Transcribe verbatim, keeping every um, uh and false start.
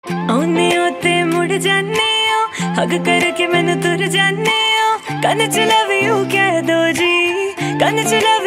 आउने हो ते मुड़ जाने हो, हग करके मैनू तुर जाने हो। कन च लव यू कह दो जी, कन च लव